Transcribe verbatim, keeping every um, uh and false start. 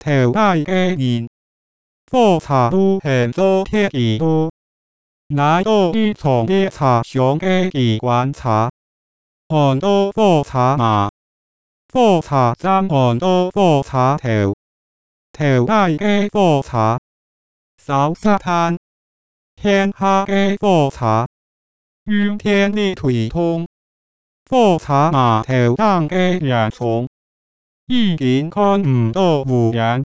條街嘅人，火車都很多鐵幾多，來到一場列車上嘅機關查，看到火車嘛，火車站看到火車頭，條街嘅火車，掃沙灘，天下嘅火車，用電力推動，火車碼頭上嘅人叢，已經看唔到無人。